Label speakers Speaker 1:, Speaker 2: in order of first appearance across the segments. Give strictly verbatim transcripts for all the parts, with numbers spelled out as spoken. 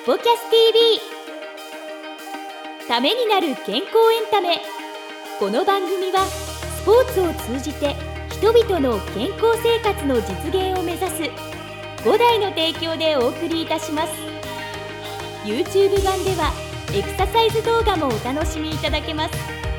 Speaker 1: ポキャス ティービー ためになる健康エンタメ。この番組はスポーツを通じて人々の健康生活の実現を目指す五代の提供でお送りいたします。 YouTube 版ではエクササイズ動画もお楽しみいただけます。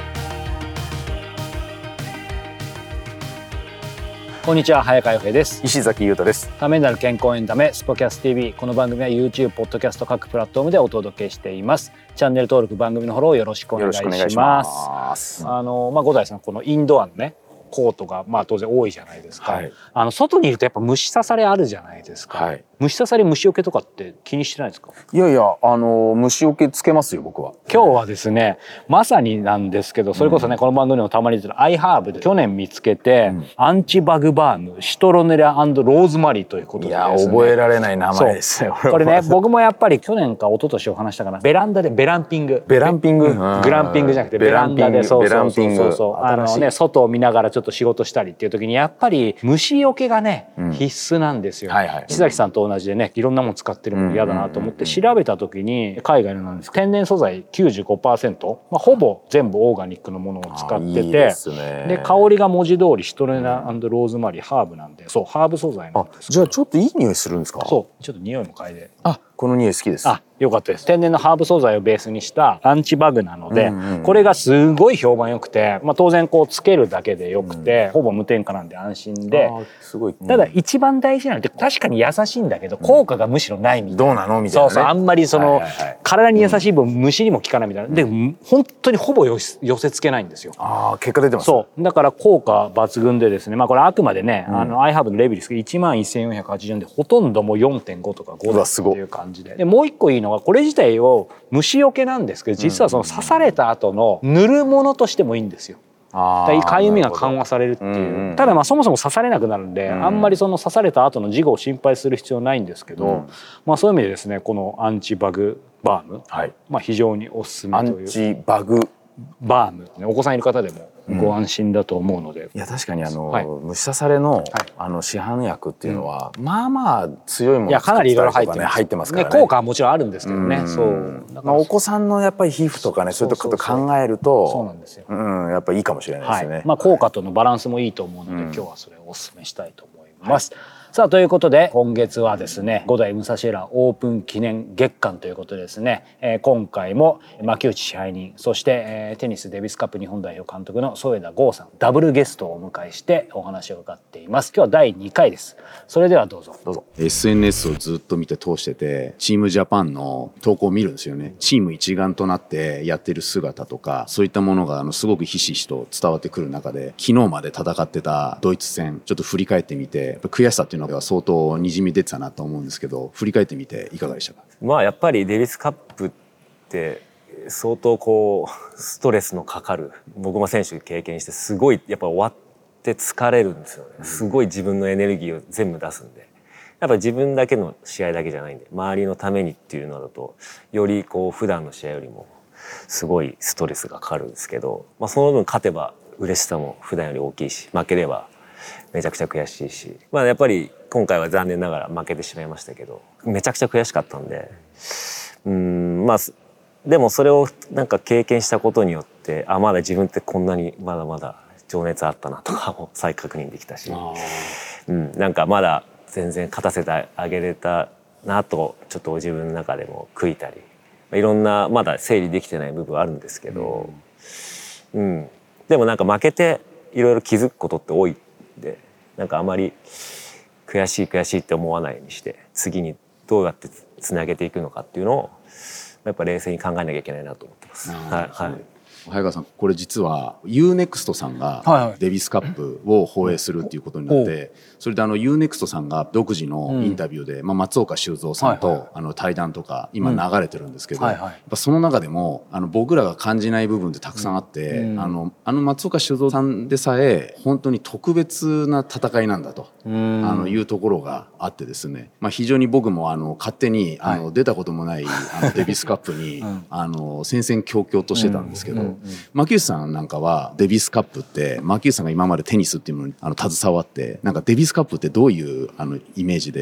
Speaker 2: こんにちは、早川洋平です。
Speaker 3: 石崎優太です。
Speaker 2: ためになる健康エンタメスポキャス ティービー。この番組は YouTube、ポッドキャスト各プラットフォームでお届けしています。チャンネル登録、番組のフォローよろしくお願いします。
Speaker 3: よろしくお願いします。
Speaker 2: あのまあ五代さん、このインドアのねコートがまあ当然多いじゃないですか。はい、あの外にいるとやっぱ虫刺されあるじゃないですか。はい、虫刺され、虫除けとかって気にしてないですか？
Speaker 3: いやいや、あの虫除けつけますよ、僕は。
Speaker 2: 今日はですね、まさになんですけど、それこそね、うん、この番組でもたまに言ってるアイハーブで去年見つけて、うん、アンチバグバーム、シトロネラ&ローズマリーということでですね。
Speaker 3: いや、覚えられない名前ですよ。
Speaker 2: これね、僕もやっぱり去年か一昨年お話したかな、ベランダでベランピング、
Speaker 3: ベランピング、うん、
Speaker 2: グランピングじゃなくてベランダで、そうそうそうそうそう、あのね、外を見ながらちょっと仕事したりっていう時にやっぱり虫除けがね、うん、必須なんですよ。はいはい、石崎さんと同じでね、いろんなもの使ってるもの嫌だなと思って調べた時に、海外のなんです天然素材 きゅうじゅうごパーセント、まあ、ほぼ全部オーガニックのものを使ってて、いいですね。で香りが文字通りシトロネラ&ローズマリー、ハーブなんで、そうハーブ素材なんです。
Speaker 3: じゃあちょっといい匂いするんですか？
Speaker 2: そうちょっと匂いも嗅いで。
Speaker 3: あ、この匂い好きです。
Speaker 2: あ、よかったです。天然のハーブ素材をベースにしたアンチバグなので、うんうん、これがすごい評判良くて、まあ、当然こうつけるだけでよくて、うん、ほぼ無添加なんで安心で、
Speaker 3: すごい、うん、
Speaker 2: ただ一番大事なのって確かに優しいんだけど、効果がむしろないみたいな、
Speaker 3: どうなのみたいな、ね、
Speaker 2: そうそう、あんまりその、はいはいはい、体に優しい分、うん、虫にも効かないみたいなで、本当にほぼ寄せつけないんですよ。
Speaker 3: ああ、結果出てます。
Speaker 2: そうだから効果抜群でですね、まあこれあくまでね、うん、あのアイハーブのレビューですけどいちまんせんよんひゃくはちじゅうえんで、ほとんどもう よんてんご とかごだっていう感じで、でもう一個いいのはこれ自体を虫除けなんですけど、実はその刺された後の塗るものとしてもいいんですよ。かゆみが緩和されるっていう、うんうん、ただまあそもそも刺されなくなるんで、うん、あんまりその刺された後の事後を心配する必要ないんですけど、うん、まあそういう意味でですね、このアンチバグバーム、はい、まあ非常におすすめという。
Speaker 3: アンチバグ
Speaker 2: バーム、お子さんいる方でもご安心だと思うので、うん、
Speaker 3: いや確かにあの、はい、虫刺されの、はい、あの市販薬っていうのは、うん、まあまあ強いもの、ね、いや
Speaker 2: かなりいろいろ入ってます、
Speaker 3: 入ってますからね。
Speaker 2: 効果はもちろんあるんですけどね。うん、そう
Speaker 3: だから、まあ、お子さんのやっぱり皮膚とかね、そういうこと考えると、
Speaker 2: そうなんですよ。
Speaker 3: うん、やっぱりいいかもしれないですよね。はい、
Speaker 2: まあ効果とのバランスもいいと思うので、うん、今日はそれをお勧めしたいと思います。はい、さあということで今月はですね、五代武蔵浦オープン記念月間ということでですね、えー、今回も牧内支配人、そして、えー、テニスデビスカップ日本代表監督の添田剛さん、ダブルゲストをお迎えしてお話を伺っています。今日はだいにかいです。それではどうぞ。
Speaker 3: どうぞ。
Speaker 4: エスエヌエス をずっと見て通してて、チームジャパンの投稿を見るんですよね。チーム一丸となってやってる姿とか、そういったものがあのすごくひしひしと伝わってくる中で、昨日まで戦ってたドイツ戦ちょっと振り返ってみて、やっぱ悔しさっていうのが相当にじみ出てたなと思うんですけど、振り返ってみていかがでしたか？
Speaker 5: まあやっぱりデビスカップって相当こうストレスのかかる、僕も選手経験してすごいやっぱ終わって疲れるんですよね。すごい自分のエネルギーを全部出すんで、やっぱ自分だけの試合だけじゃないんで、周りのためにっていうのだとよりこう普段の試合よりもすごいストレスがかかるんですけど、まあ、その分勝てば嬉しさも普段より大きいし、負ければめちゃくちゃ悔しいし、まあやっぱり今回は残念ながら負けてしまいましたけど、めちゃくちゃ悔しかったんで、うーんまあでもそれをなんか経験したことによって、あ、まだ自分ってこんなにまだまだ情熱あったなとかも再確認できたし、うん、なんかまだ全然勝たせてあげれたなとちょっと自分の中でも悔いたり、いろんなまだ整理できてない部分はあるんですけど、うん、うん、でもなんか負けていろいろ気づくことって多いんで、なんかあまり悔しい悔しいって思わないようにして、次にどうやってつなげていくのかっていうのをやっぱ冷静に考えなきゃいけないなと思ってます。はいはい。
Speaker 4: 早川さん、これ実は ユーネクスト さんがデビスカップを放映するっていうことになって、それであの ユーネクスト さんが独自のインタビューで、まあ、松岡修造さんとあの対談とか今流れてるんですけど、やっぱその中でもあの僕らが感じない部分ってたくさんあって、あのあの松岡修造さんでさえ本当に特別な戦いなんだとあのいうところがあってですね、まあ、非常に僕もあの勝手にあの出たこともないあのデビスカップにあの戦々恐々としてたんですけど、牧内さんなんかはデビスカップって、牧内さんが今までテニスっていうものにあの携わって、なんかデビスカップってどういうあのイメージで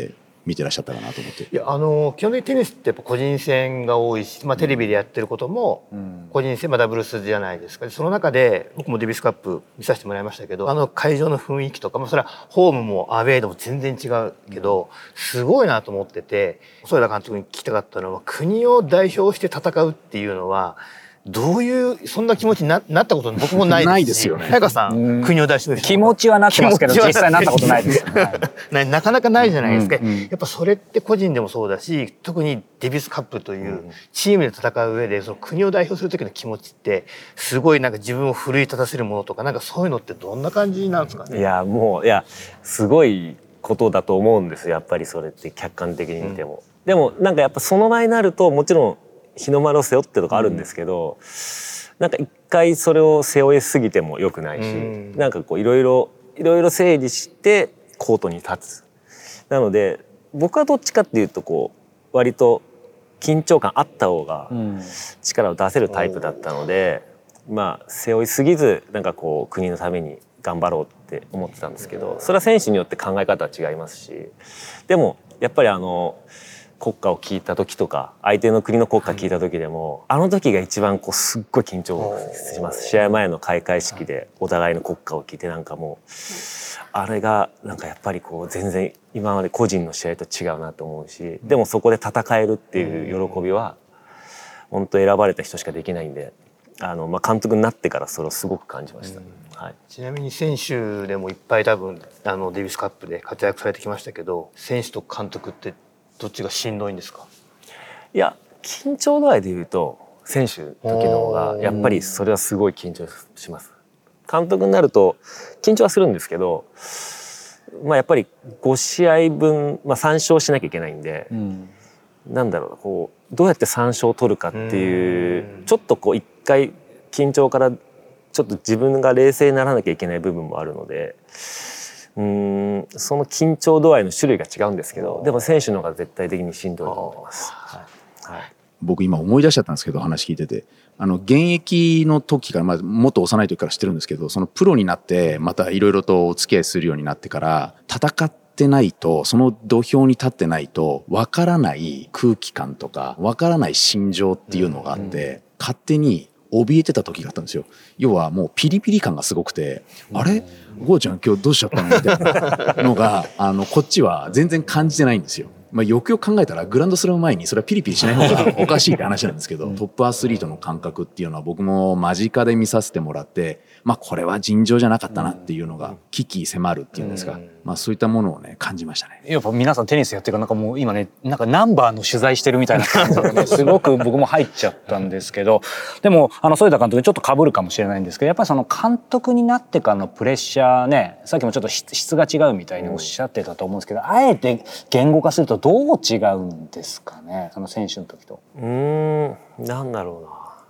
Speaker 4: 見てらっしゃったかなと思って。
Speaker 6: いやあの基本的にテニスってやっぱ個人戦が多いし、まあ、テレビでやってることも個人戦、まあ、ダブルスじゃないですか。その中で僕もデビスカップ見させてもらいましたけど、あの会場の雰囲気とか、まあ、それはホームもアウェーでも全然違うけどすごいなと思ってて、添田監督に聞きたかったのは、国を代表して戦うっていうのはどういうそんな気持ちに な, なったこと僕もないですし。
Speaker 4: ないですよね。
Speaker 6: 早川さん、国を代表して
Speaker 2: 気持ちはなってますけど実際なったことないです、はい、
Speaker 6: なかなかないじゃないですか、
Speaker 2: うんうん、
Speaker 6: やっぱそれって個人でもそうだし、特にデビスカップというチームで戦う上でその国を代表する時の気持ちってすごいなんか自分を奮い立たせるものとか、なんかそういうのってどんな感じなんですかね。
Speaker 5: いやもういやすごいことだと思うんですよ、やっぱりそれって客観的に見ても、うん、でもなんかやっぱその前になるともちろん日の丸を背負ってとかあるんですけど、うん、なんか一回それを背負いすぎても良くないし、うん、なんかこういろいろいろいろ整理してコートに立つ。なので僕はどっちかっていうとこう割と緊張感あった方が力を出せるタイプだったので、うん、まあ背負いすぎずなんかこう国のために頑張ろうって思ってたんですけど、それは選手によって考え方は違いますし、でもやっぱりあの国歌を聞いた時とか相手の国の国歌聞いた時でも、あの時が一番こうすっごい緊張します。試合前の開会式でお互いの国歌を聞いて、なんかもうあれがなんかやっぱりこう全然今まで個人の試合と違うなと思うし、でもそこで戦えるっていう喜びは本当選ばれた人しかできないんで、あのまあ監督になってからそれをすごく感じました。はい、
Speaker 6: ちなみに選手でもいっぱい多分あのデビスカップで活躍されてきましたけど、選手と監督ってどっちがしんどいんですか？
Speaker 5: いや緊張度合いでいうと選手の時の方がやっぱりそれはすごい緊張します。監督になると緊張はするんですけど、まあ、やっぱりご試合分、まあ、さん勝しなきゃいけないんで、うん、なんだろうこうどうやってさん勝を取るかっていうちょっとこう一回緊張からちょっと自分が冷静にならなきゃいけない部分もあるので、うーんその緊張度合いの種類が違うんですけど、でも選手の方が絶対的にしんどいと思います。はいはい、僕
Speaker 4: 今思い出しちゃったんですけど、話聞いてて、あの現役の時から、まあ、もっと幼い時から知ってるんですけど、そのプロになってまたいろいろとお付き合いするようになってから戦ってないと、その土俵に立ってないとわからない空気感とかわからない心情っていうのがあって、うんうん、勝手に怯えてた時があったんですよ。要はもうピリピリ感がすごくて、あれゴーちゃん今日どうしちゃったのみたいなのがあのこっちは全然感じてないんですよ。まあ、よくよく考えたらグランドスラム前にそれはピリピリしない方がおかしいって話なんですけど、トップアスリートの感覚っていうのは僕も間近で見させてもらって、まあこれは尋常じゃなかったなっていうのが危機迫るっていうんですか、まあそういったものをね感じましたね。
Speaker 2: やっぱ皆さんテニスやってるからなんかもう今ねなんかナンバーの取材してるみたいな感じでねすごく僕も入っちゃったんですけど、でもあの添田監督にちょっと被るかもしれないんですけど、やっぱりその監督になってからのプレッシャーね、さっきもちょっと質が違うみたいにおっしゃってたと思うんですけど、あえて言語化するとどう違うんですかね、その選手の時と。
Speaker 5: うーんなんだろ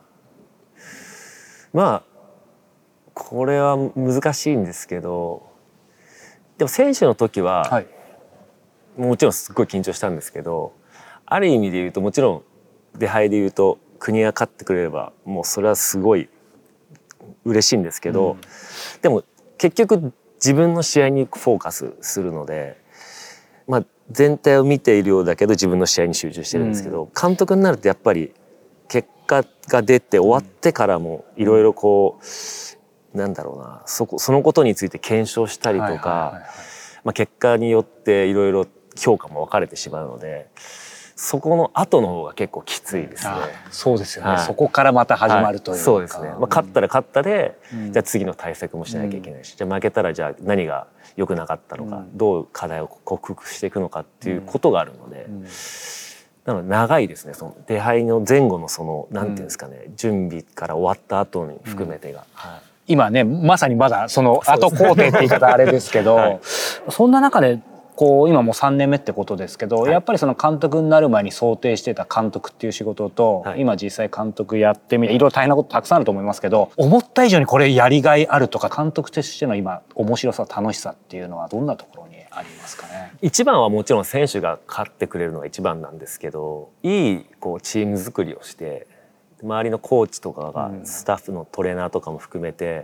Speaker 5: うな、まあこれは難しいんですけど、でも選手の時は、はい、もちろんすっごい緊張したんですけど、ある意味で言うともちろん出敗で言うと国が勝ってくれればもうそれはすごい嬉しいんですけど、うん、でも結局自分の試合にフォーカスするので、まあ全体を見ているようだけど自分の試合に集中してるんですけど、うん、監督になるとやっぱり結果が出て終わってからもいろいろこうなんだろうな、そこそのことについて検証したりとか、まあ結果によっていろいろ評価も分かれてしまうので、そこの後の方が結構きついですね。
Speaker 2: ああそうですよね、はい、そこからまた始まるというか、はい、そうですね、
Speaker 5: まあ、勝ったら勝ったで、うん、じゃあ次の対策もしなきゃいけないし、うん、じゃあ負けたらじゃあ何が良くなかったのか、うん、どう課題を克服していくのかっていうことがあるので、うんうん、なので長いですね、その出敗の前後のそのなんていうんですかね、うん、準備から終わった後に含めてが、うんはい、
Speaker 2: 今ねまさにまだその後工程って言い方あれですけど、はい、そんな中でこう今もうさんねんめってことですけど、はい、やっぱりその監督になる前に想定してた監督っていう仕事と、はい、今実際監督やってみていろいろ大変なことたくさんあると思いますけど、思った以上にこれやりがいあるとか監督としての今面白さ楽しさっていうのはどんなところにありますかね。
Speaker 5: 一番はもちろん選手が勝ってくれるのが一番なんですけど、いいこうチーム作りをして周りのコーチとかがスタッフのトレーナーとかも含めて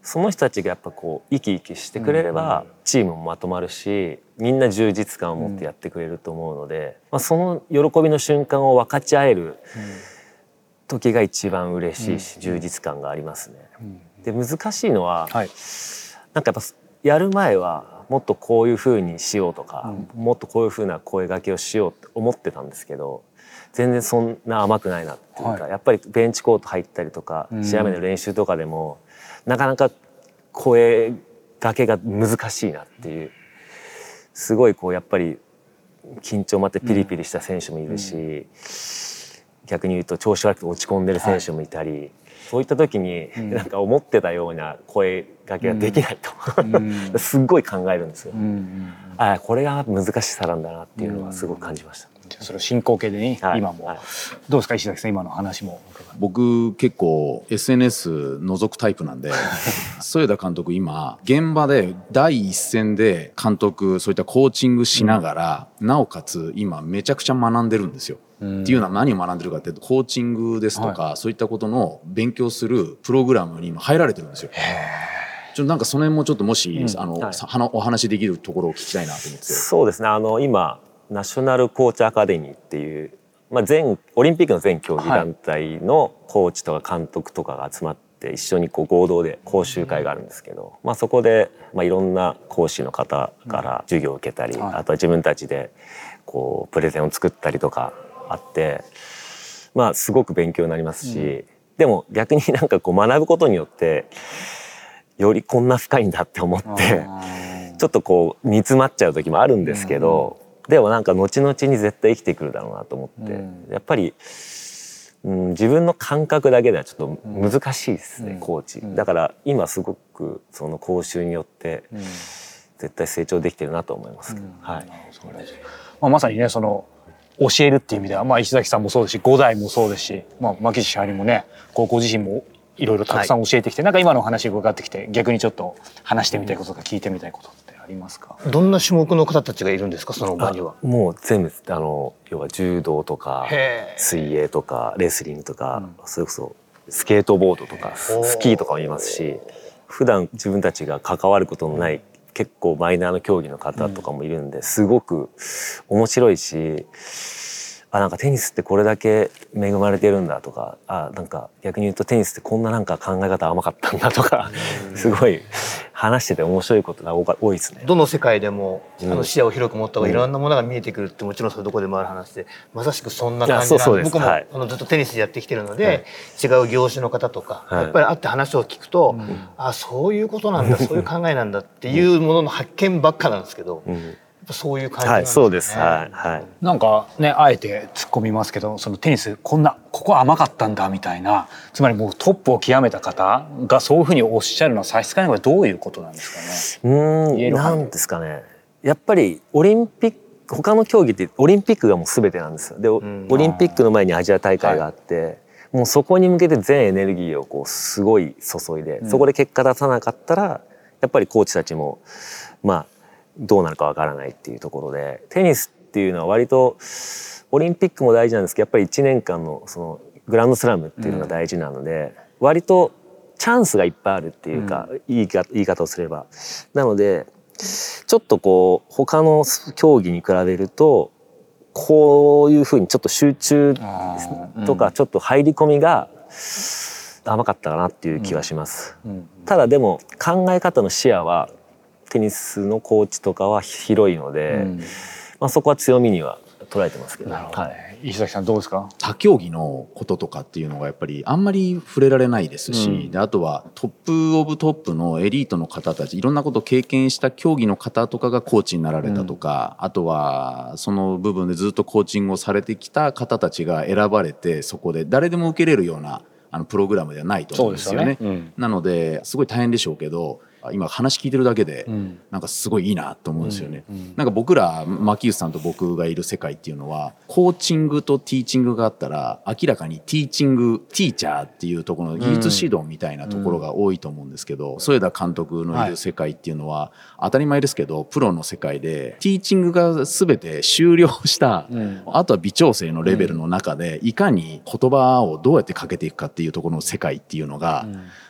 Speaker 5: その人たちがやっぱこう生き生きしてくれればチームもまとまるし、みんな充実感を持ってやってくれると思うので、まあ、その喜びの瞬間を分かち合える時が一番嬉しいし、充実感がありますね。で難しいのは、はい、なんかやっぱやる前はもっとこういう風にしようとか、うん、もっとこういう風な声掛けをしようって思ってたんですけど、全然そんな甘くないなっていうか、はい、やっぱりベンチコート入ったりとか、うん、試合前の練習とかでもなかなか声掛けが難しいなっていう、すごいこうやっぱり緊張もあってピリピリした選手もいるし、うん、逆に言うと調子悪くて落ち込んでる選手もいたり、はい、そういった時になんか思ってたような声掛けができないと、うん、すっごい考えるんですよ、うん、あこれが難しさなんだなっていうのはすごく感じました。
Speaker 2: それを進行形でね、はい、今も、はい、どうですか石崎さん、今の話も。
Speaker 4: 僕結構 エスエヌエス 覗くタイプなんで添田監督今現場で第一線で監督そういったコーチングしながら、うん、なおかつ今めちゃくちゃ学んでるんですよ、うん、っていうのは何を学んでるかってコーチングですとか、はい、そういったことの勉強するプログラムに今入られてるんですよ。ちょっとなんかその辺もちょっともし、うん、あの、はい、お話できるところを聞きたいなと思って。
Speaker 5: そうですね、あの今ナショナルコーチアカデミーっていう、まあ、全オリンピックの全競技団体のコーチとか監督とかが集まって一緒にこう合同で講習会があるんですけど、まあ、そこでまあいろんな講師の方から授業を受けたり、あとは自分たちでこうプレゼンを作ったりとかあって、まあすごく勉強になりますし、でも逆になんかこう学ぶことによってよりこんな深いんだって思ってちょっとこう煮詰まっちゃう時もあるんですけど、でもなんか後々に絶対生きてくるだろうなと思って、うん、やっぱり、うん、自分の感覚だけではちょっと難しいですね、うん、コーチ、うん、だから今すごくその講習によって絶対成長できてるなと思いますけど、うん、はい、
Speaker 2: まあ、まさにねその教えるっていう意味では、まあ、石崎さんもそうですし五代もそうですし、まあ、牧地支配人もね高校自身もいろいろたくさん教えてきて、はい、なんか今の話伺ってきて逆にちょっと話してみたいこととか聞いてみたいことってありますか？
Speaker 6: どんな種目の方たちがいるんですか、その場には。
Speaker 5: もう全部あの要は柔道とか水泳とかレスリングとか、うん、それこそスケートボードとかスキーとかもいますし、普段自分たちが関わることのない結構マイナーな競技の方とかもいるんで、すごく面白いし、あなんかテニスってこれだけ恵まれてるんだとか、あなんか逆に言うとテニスってこんななんか考え方甘かったんだとかすごい話してて面白いことが多いですね。
Speaker 6: どの世界でもあの視野を広く持った方がいろんなものが見えてくるってもちろんそれどこでもある話で、まさしくそんな感じなんで、僕も、はい、あのずっとテニスやってきてるので、はい、違う業種の方とか、はい、やっぱり会って話を聞くと、うん、あそういうことなんだそういう考えなんだっていうものの発見ばっかなんですけど、うん、そういう感じなんですね。
Speaker 5: はい、そうです。はい、はい。
Speaker 2: なんかね、あえて突っ込みますけど、そのテニスこんなここ甘かったんだみたいな、つまりもうトップを極めた方がそういうふうにおっしゃるのは差し支えないのはどういうことなんですかね。
Speaker 5: うーん、なんですかね。やっぱりオリンピック他の競技ってオリンピックがもう全てなんですよ。で、オリンピックの前にアジア大会があって、はい、もうそこに向けて全エネルギーをこうすごい注いで、うん、そこで結果出さなかったらやっぱりコーチたちもまあどうなるかわからないっていうところで、テニスっていうのは割とオリンピックも大事なんですけど、やっぱりいちねんかんのそのグランドスラムっていうのが大事なので、うん、割とチャンスがいっぱいあるっていうか、うん、いいか言い方をすれば、なのでちょっとこう他の競技に比べるとこういうふうにちょっと集中とかちょっと入り込みが甘かったかなっていう気はします、うんうん、ただでも考え方の視野はテニスのコーチとかは広いので、うん、まあ、そこは強みには捉えてますけど。なるほど、はい、
Speaker 2: 石崎さんどうですか？
Speaker 4: 他競技のこととかっていうのがやっぱりあんまり触れられないですし、うん、であとはトップオブトップのエリートの方たち、いろんなことを経験した競技の方とかがコーチになられたとか、うん、あとはその部分でずっとコーチングをされてきた方たちが選ばれて、そこで誰でも受けれるようなあのプログラムではないと思うんですよね。そうですよね。うん、なのですごい大変でしょうけど、今話聞いてるだけでなんかすごいいいなと思うんですよね、うんうん、なんか僕ら牧内さんと僕がいる世界っていうのはコーチングとティーチングがあったら明らかにティーチングティーチャーっていうところの技術指導みたいなところが多いと思うんですけど、添田監督のいる世界っていうのは当たり前ですけどプロの世界でティーチングが全て終了した、うん、あとは微調整のレベルの中でいかに言葉をどうやってかけていくかっていうところの世界っていうのが、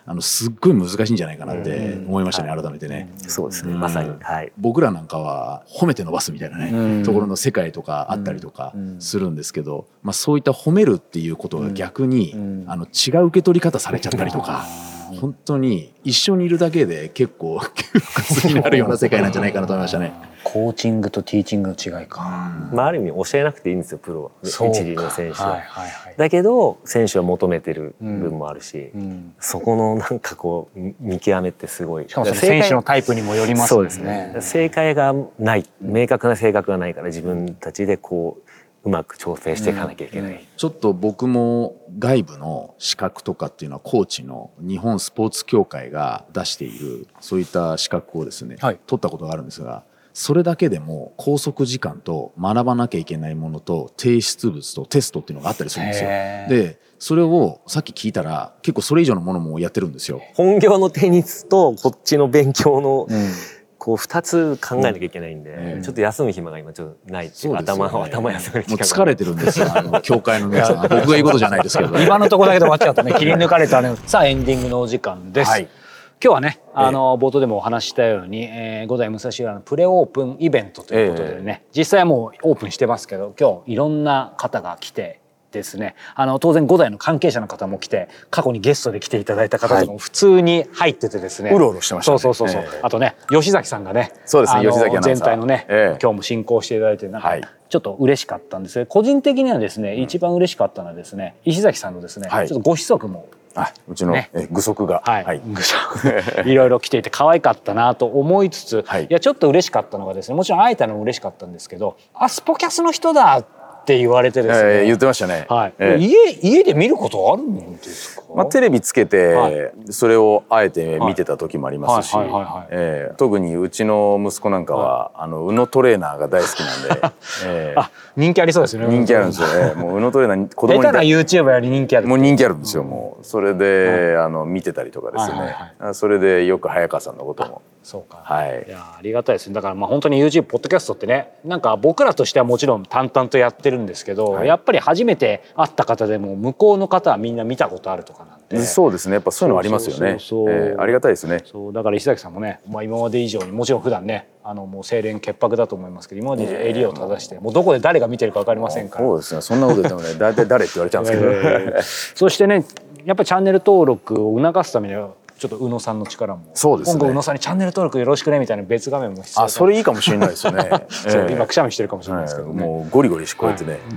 Speaker 4: あのすっごい難しいんじゃないかなって思いましたね、改めてね。
Speaker 5: そうですね、まさに、はい、
Speaker 4: 僕らなんかは褒めて伸ばすみたいなね、ところの世界とかあったりとかするんですけど、まあ、そういった褒めるっていうことが逆に、あの違う受け取り方されちゃったりとか。本当に一緒にいるだけで結構窮屈になるような世界なんじゃないかなと思いましたね。
Speaker 2: コーチングとティーチングの違いか、
Speaker 5: まあ、ある意味教えなくていいんですよプロは、一流の選手は、
Speaker 2: はいはいはい、
Speaker 5: だけど選手は求めてる部分もあるし、うんうん、そこのなんかこう見極めってすごい、
Speaker 2: しかもその選手のタイプにもよりますよね。そうですね、
Speaker 5: 正解がない、明確な性格がないから自分たちでこううまく調整していかなきゃいけない、うん、
Speaker 4: ちょっと僕も外部の資格とかっていうのはコーチの日本スポーツ協会が出しているそういった資格をですね、はい、取ったことがあるんですが、それだけでも拘束時間と学ばなきゃいけないものと提出物とテストっていうのがあったりするんですよ。でそれをさっき聞いたら結構それ以上のものもやってるんですよ。
Speaker 5: 本業のテニスとこっちの勉強の、うんこうふたつ考えなきゃいけないんで、うん、ちょっと休む暇が今ちょっとないっていう、頭を頭休める時間が
Speaker 4: もう疲れてるんですよ、あの協会の皆さん。僕が言うことじゃないですけど
Speaker 2: 今のところだけで終わっちゃうとね切り抜かれたね。さあエンディングのお時間です、はい、今日はねあの冒頭でもお話ししたように、えー、五代武蔵浦のプレオープンイベントということでね、えー、実際はもうオープンしてますけど、今日いろんな方が来てですね、あの当然五代の関係者の方も来て、過去にゲストで来ていただいた方とかも普通に入っててですね、
Speaker 3: うろうろしてましたね。
Speaker 2: そうそうそうそう、えー、あとね吉崎さんがね、
Speaker 3: そうですね、吉崎アナウンサー
Speaker 2: 全体のね、えー、今日も進行していただいて、なんかちょっと嬉しかったんですけど、個人的にはですね、うん、一番嬉しかったのはですね、石崎さんのですね、はい、ちょっとご子息も
Speaker 3: あうちの、ね、え具足が、
Speaker 2: はいはい、具足いろいろ来ていて可愛かったなと思いつつ、はい、いやちょっと嬉しかったのがですね、もちろん会えたのも嬉しかったんですけど、あスポキャスの人だって言われてですね、
Speaker 3: えー、言ってましたね、
Speaker 2: はいえー、家, 家で見ることあるんですか？
Speaker 3: まあ、テレビつけて、はい、それをあえて見てた時もありますし、特にうちの息子なんかは、はい、あの宇野トレーナーが大好きなんで、
Speaker 2: えー、あ人気ありそうですね。
Speaker 3: 人気あるんですよね。もう宇野トレーナー子供に
Speaker 2: 下手な YouTuber より人気ある。
Speaker 3: もう人気あるんですよ。もうそれで、はい、あの見てたりとかですね、はいはいはい、それでよく早川さんのことも。
Speaker 2: そうか、
Speaker 3: はい、
Speaker 2: いやありがたいですね。だからまあ本当に YouTube ポッドキャストってね、なんか僕らとしてはもちろん淡々とやってるんですけど、はい、やっぱり初めて会った方でも向こうの方はみんな見たことあるとかなんで、
Speaker 3: そうですね、やっぱそういうのありますよね。ありがたいですね。
Speaker 2: そうだから石崎さんもね、まあ、今まで以上にもちろん普段ねあのもう清廉潔白だと思いますけど、今まで以上襟を正して、えー、もうどこで誰が見てるか分かりませんから。
Speaker 3: そうですね、そんなこと言ってもね大体誰って言われちゃうんですけど、えー、
Speaker 2: そしてねやっぱりチャンネル登録を促すためにはちょっと宇野さんの力も、
Speaker 3: そうですね、
Speaker 2: 今後宇野さんにチャンネル登録よろしくねみたいな別画面も必要だ。
Speaker 3: あそれいいかもしれないですよね。
Speaker 2: そう、今くしゃみしてるかもしれないですけど、ね、
Speaker 3: もうゴリゴリこうやってね、はい、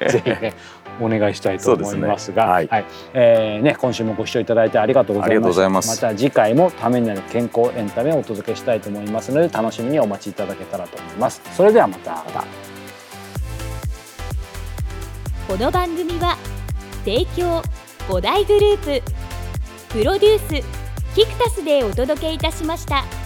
Speaker 2: ぜひねお願いしたいと思いますが、はいはい、えーね、今週もご視聴いただいてありがとうございました。また次回もためになる健康エンタメをお届けしたいと思いますので、楽しみにお待ちいただけたらと思います。それではまた。
Speaker 1: この番組は提供五大グループプロデュースキクタスでお届けいたしました。